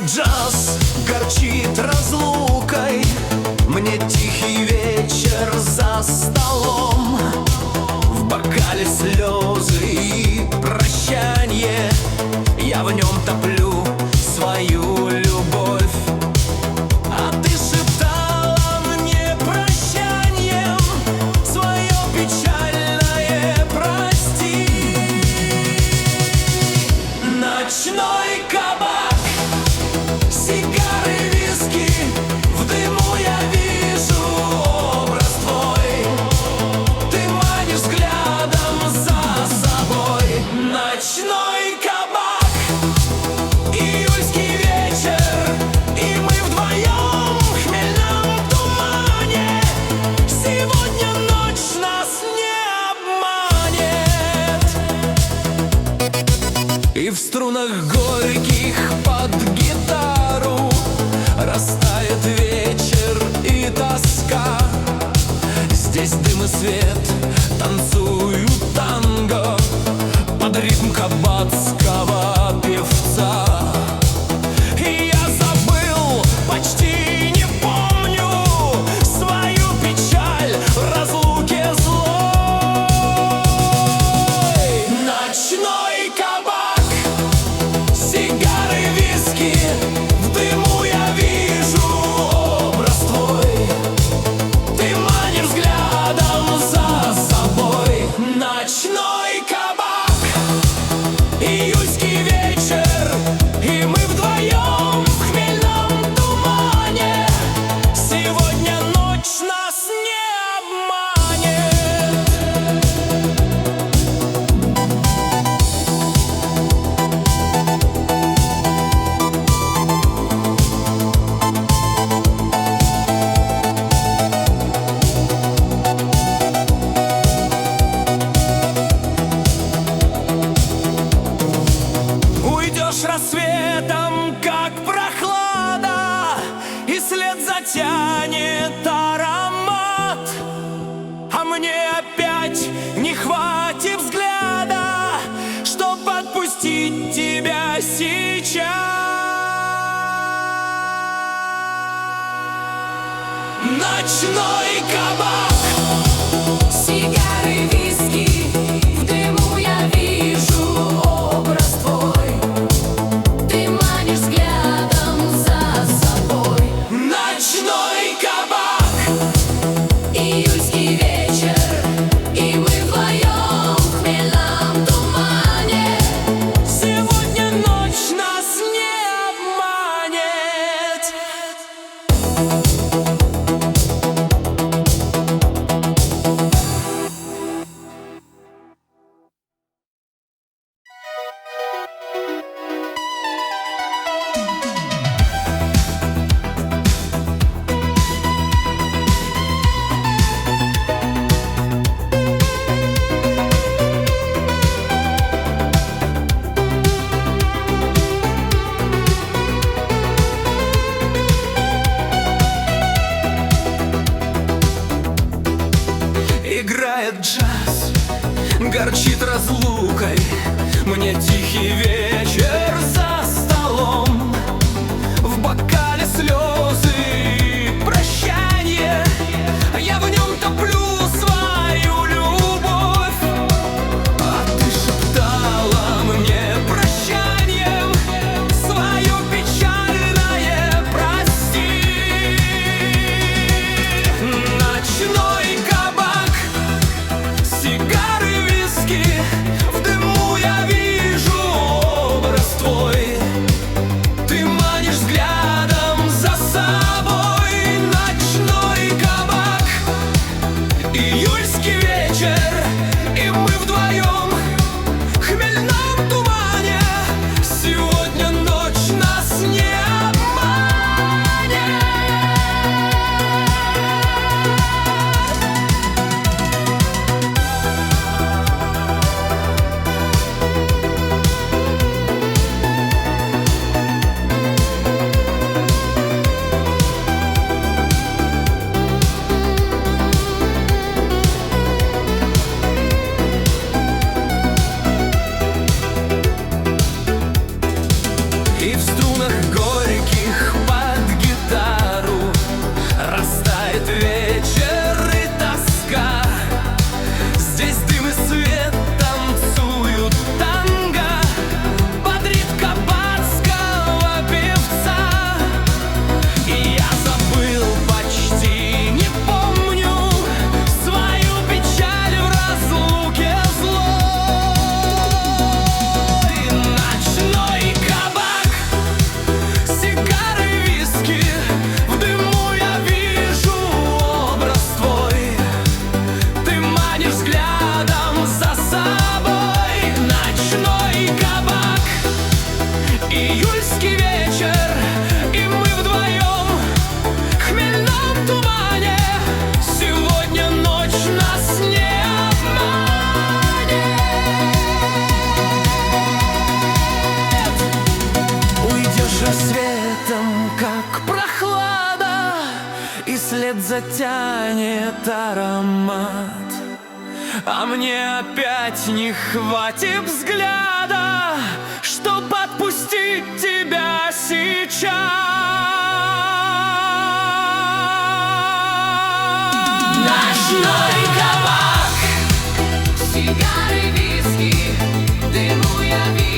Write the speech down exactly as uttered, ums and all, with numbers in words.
джаз горчит разлукой. Мне тихий вечер за столом, в бокале слезы и прощанье. Я в нем топлю свою любовь. А ты шептала мне прощаньем свое печальное прости. Ночной кабак, сигары, виски, в дыму я вижу образ твой. Ты манишь взглядом за собой. Ночной кабак, июльский вечер, и мы вдвоем в хмельном тумане. Сегодня ночь нас не обманет. И в струнах горьких под гитару растает вечер и тоска. Здесь дым и свет танцуют танго под ритм кабацкого певца. И я забыл, почти не помню свою печаль в разлуке злой. Ночной кабак, сигары, виски, в дыму я вижу образ твой. Ты манишь взглядом за собой. Ночной кабак, июльский вечер, и мы вдвоем в хмельном тумане. Сегодня ночь нас не обманет. Уйдешь рассветом, как прохлада, и след затянет аромат. А мне опять не хватит взгляда, чтоб отпустить тебя сейчас. Ночной кабак, Сигары, виски, в дыму я вижу образ твой. Ты манишь взглядом за собой. ночной кабак, Июльский вечер, и мы вдвоем в хмельном тумане. сегодня ночь нас не обманет. Играет джаз, горчит разлукой. Мне тихий вечер за столом, в бокале слезы и прощанье. Я в нем топлю свою любовь. А ты шептала мне прощаньем свое печальное прости. Ночной кабак, сигары, виски, в дыму я вижу затянет аромат, а мне опять не хватит взгляда, чтоб отпустить тебя сейчас. Ночной кабак, Сигары, виски, в дыму я вижу.